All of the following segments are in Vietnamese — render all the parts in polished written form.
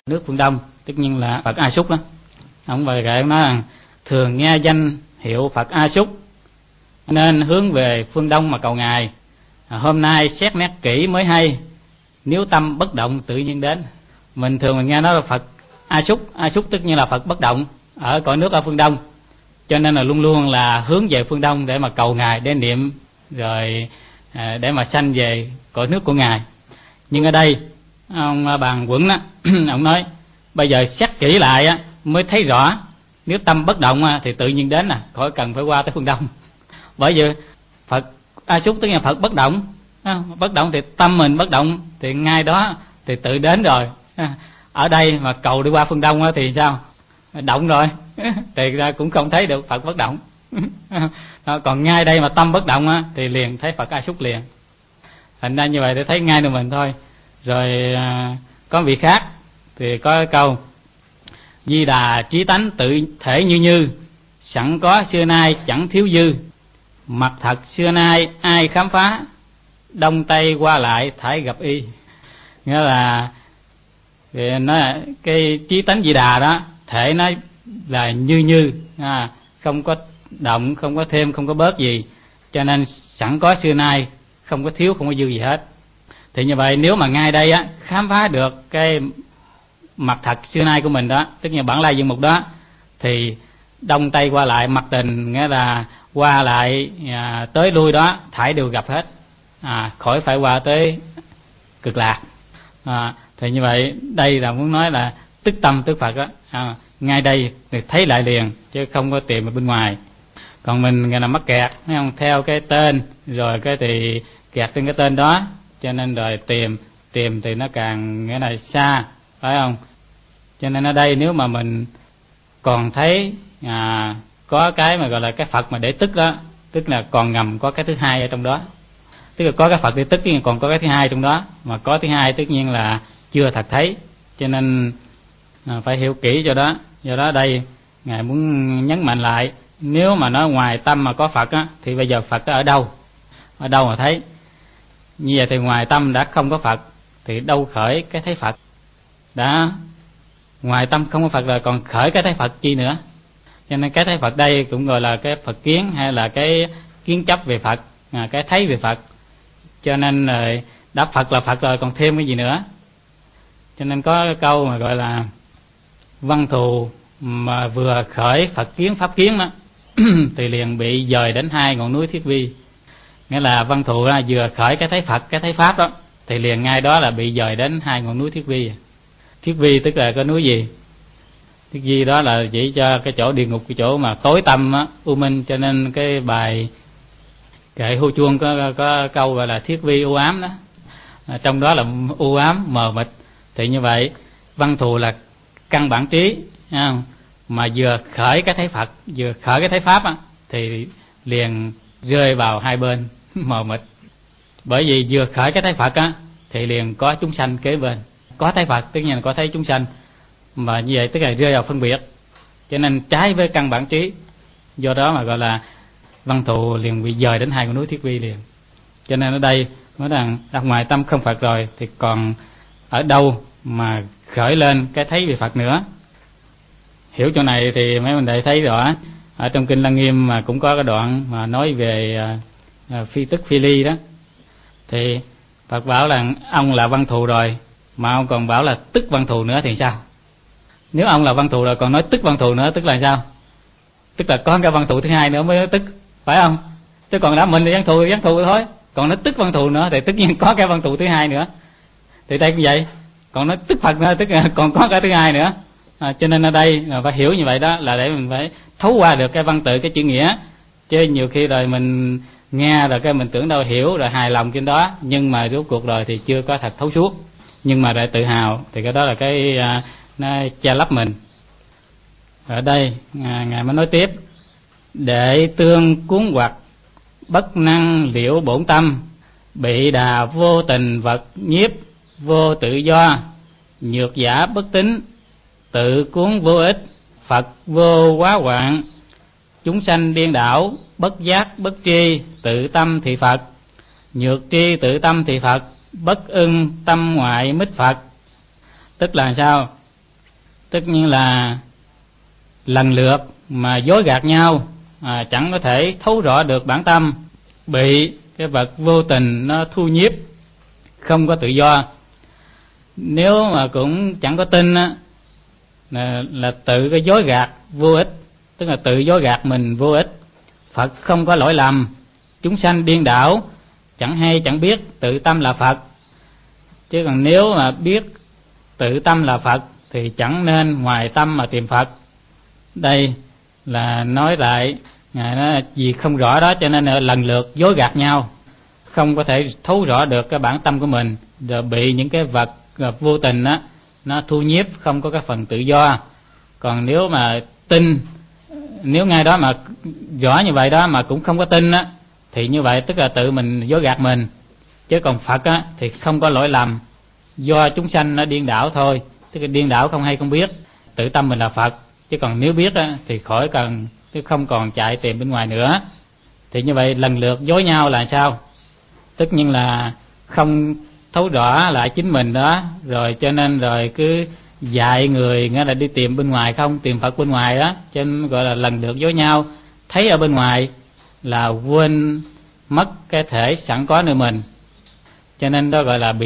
nước phương Đông, tất nhiên là Phật A Xúc đó. Ông về kệ nói rằng thường nghe danh hiệu Phật A Xúc nên hướng về phương Đông mà cầu ngài. Hôm nay xét nét kỹ mới hay, nếu tâm bất động tự nhiên đến. Mình thường mình nghe nói là Phật A Xúc tất nhiên là Phật bất động ở cõi nước ở phương Đông, cho nên là luôn luôn là hướng về phương Đông để mà cầu ngài, để niệm rồi để mà sanh về cõi nước của ngài. Nhưng ở đây ông Bàn Quẩn đó ông nói bây giờ xét kỹ lại á mới thấy rõ, nếu tâm bất động thì tự nhiên đến, khỏi cần phải qua tới phương Đông. Bởi vì Phật A Xúc tức là Phật bất động, bất động thì tâm mình bất động thì ngay đó thì tự đến rồi. Ở đây mà cầu đi qua phương Đông thì sao? Động rồi thì ra cũng không thấy được Phật bất động. Còn ngay đây mà tâm bất động thì liền thấy Phật A Xúc liền. Thành ra như vậy để thấy ngay được mình thôi. Rồi có vị khác thì có câu Di Đà trí tánh tự thể như sẵn có xưa nay chẳng thiếu dư, mặt thật xưa nay ai khám phá, đông tây qua lại thải gặp y. Nghĩa là nó cái trí tánh Di Đà đó, thể nó là như không có động, không có thêm, không có bớt gì, cho nên sẵn có xưa nay, không có thiếu, không có dư gì hết. Thì như vậy nếu mà ngay đây khám phá được cái mặt thật xưa nay của mình đó, tức là bản lai diện mục đó, thì đông tây qua lại, mặt tình nghĩa là qua lại tới lui đó thải đều gặp hết, khỏi phải qua tới cực lạc. Thì như vậy đây là muốn nói là tức tâm tức Phật đó, ngay đây thì thấy lại liền chứ không có tìm ở bên ngoài. Còn mình ngày nào mắc kẹt, thấy không, theo cái tên rồi cái thì kẹt trên cái tên đó, cho nên rồi tìm thì nó càng nghĩa là xa, phải không? Cho nên ở đây nếu mà mình còn thấy có cái mà gọi là cái Phật mà để tức đó, tức là còn ngầm có cái thứ hai ở trong đó. Tức là có cái Phật để tức nhưng còn có cái thứ hai trong đó, mà có thứ hai tất nhiên là chưa thật thấy, cho nên phải hiểu kỹ cho đó. Do đó đây ngài muốn nhấn mạnh lại, nếu mà nói ngoài tâm mà có Phật thì bây giờ Phật ở đâu mà thấy? Như vậy thì ngoài tâm đã không có Phật thì đâu khởi cái thấy Phật. Đã ngoài tâm không có Phật rồi còn khởi cái thấy Phật chi nữa. Cho nên cái thấy Phật đây cũng gọi là cái Phật kiến, hay là cái kiến chấp về Phật, cái thấy về Phật. Cho nên đã Phật là Phật rồi còn thêm cái gì nữa. Cho nên có cái câu mà gọi là văn thù mà vừa khởi Phật kiến pháp kiến đó thì liền bị dời đến hai ngọn núi Thiết Vi. Nghĩa là văn thù vừa khởi cái thấy Phật, cái thấy pháp đó thì liền ngay đó là bị dời đến hai ngọn núi Thiết Vi. Thiết Vi tức là cái núi gì? Thiết Vi đó là chỉ cho cái chỗ địa ngục, cái chỗ mà tối tăm u minh. Cho nên cái bài kệ hô chuông có câu gọi là Thiết Vi u ám đó, trong đó là u ám mờ mịt. Thì như vậy văn thù là căn bản trí, mà vừa khởi cái thấy Phật, vừa khởi cái thấy pháp thì liền rơi vào hai bên mờ mịt. Bởi vì vừa khởi cái thấy Phật thì liền có chúng sanh kế bên. Có thấy Phật tất nhiên là có thấy chúng sanh, mà như vậy tức là rơi vào phân biệt, cho nên trái với căn bản trí. Do đó mà gọi là văn thù liền bị dời đến hai ngọn núi Thiết Vi liền. Cho nên ở đây nói rằng đặt ngoài tâm không Phật rồi thì còn ở đâu mà khởi lên cái thấy về Phật nữa. Hiểu chỗ này thì mấy mình đệ thấy rõ. Ở trong kinh Lăng Nghiêm mà cũng có cái đoạn mà nói về phi tức phi ly đó, thì Phật bảo là ông là văn thù rồi mà ông còn bảo là tức văn thù nữa thì sao? Nếu ông là văn thù rồi còn nói tức văn thù nữa tức là sao? Tức là có cái văn thù thứ hai nữa mới nói tức, phải không? Chứ còn đã mình thì văn thù thôi, còn nói tức văn thù nữa thì tất nhiên có cái văn thù thứ hai nữa. Thì đây cũng vậy, còn nói tức Phật nữa tức là còn có cái thứ hai nữa. Cho nên ở đây phải hiểu như vậy đó, là để mình phải thấu qua được cái văn tự, cái chữ nghĩa. Chứ nhiều khi rồi mình nghe rồi cái mình tưởng đâu hiểu rồi hài lòng trên đó, nhưng mà rốt cuộc rồi thì chưa có thật thấu suốt. Nhưng mà lại tự hào thì cái đó là cái nó che lấp mình. Ở đây ngài mới nói tiếp: để tương cuốn hoặc bất năng liễu bổn tâm, bị đà vô tình vật nhiếp vô tự do, nhược giả bất tín tự cuốn vô ích, Phật vô quá hoạn, chúng sanh điên đảo bất giác bất tri tự tâm thị Phật, nhược tri tự tâm thị Phật, bất ưng tâm ngoại mít Phật. Tức là sao? Tất nhiên là lần lượt mà dối gạt nhau, chẳng có thể thấu rõ được bản tâm, bị cái vật vô tình nó thu nhiếp, không có tự do. Nếu mà cũng chẳng có tin á, là tự cái dối gạt vô ích, tức là tự dối gạt mình vô ích. Phật không có lỗi lầm, chúng sanh điên đảo, chẳng hay chẳng biết tự tâm là Phật. Chứ còn nếu mà biết tự tâm là Phật thì chẳng nên ngoài tâm mà tìm Phật. Đây là nói lại Ngài nói vì không rõ đó cho nên lần lượt dối gạt nhau, không có thể thấu rõ được cái bản tâm của mình, rồi bị những cái vật vô tình á nó thu nhiếp, không có cái phần tự do. Còn nếu mà tin, nếu ngay đó mà rõ như vậy đó mà cũng không có tin á, thì như vậy tức là tự mình dối gạt mình. Chứ còn Phật á thì không có lỗi lầm, do chúng sanh nó điên đảo thôi, tức là điên đảo không hay không biết tự tâm mình là Phật. Chứ còn nếu biết á thì khỏi cần, chứ không còn chạy tìm bên ngoài nữa. Thì như vậy lần lượt dối nhau là sao? Tất nhiên là không thấu rõ lại chính mình đó, rồi cho nên rồi cứ dạy người nghĩa là đi tìm bên ngoài, không tìm Phật bên ngoài đó, cho nên gọi là lần lượt dối nhau. Thấy ở bên ngoài là quên mất cái thể sẵn có nơi mình, cho nên đó gọi là bị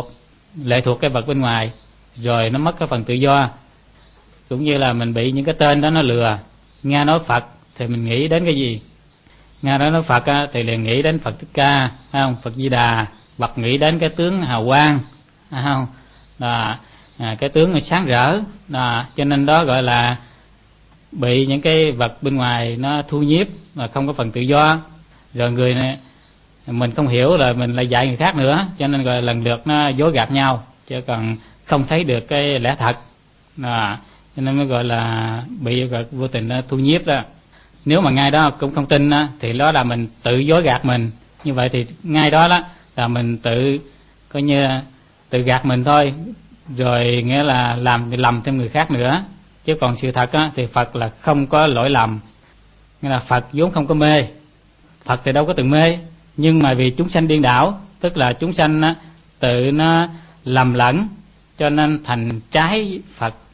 lệ thuộc cái vật bên ngoài, rồi nó mất cái phần tự do. Cũng như là mình bị những cái tên đó nó lừa. Nghe nói Phật thì mình nghĩ đến cái gì? Nghe nói Phật á, thì liền nghĩ đến Phật Thích Ca, phải không? Phật Di Đà, hoặc nghĩ đến cái tướng hào quang, phải không? Đó, cái tướng sáng rỡ. Đó, cho nên đó gọi là bị những cái vật bên ngoài nó thu nhiếp mà không có phần tự do. Rồi người này mình không hiểu là mình lại dạy người khác nữa, cho nên gọi là lần lượt nó dối gạt nhau, chứ còn không thấy được cái lẽ thật. Đó, cho nên mới gọi là bị vô tình nó thu nhiếp đó. Nếu mà ngay đó cũng không tin á, thì đó là mình tự dối gạt mình. Như vậy thì ngay đó là mình tự coi như tự gạt mình thôi, rồi nghĩa là làm lầm thêm người khác nữa. Chứ còn sự thật á, thì Phật là không có lỗi lầm, nghĩa là Phật vốn không có mê. Phật thì đâu có từng mê, nhưng mà vì chúng sanh điên đảo, tức là chúng sanh á, tự nó lầm lẫn cho nên thành trái Phật.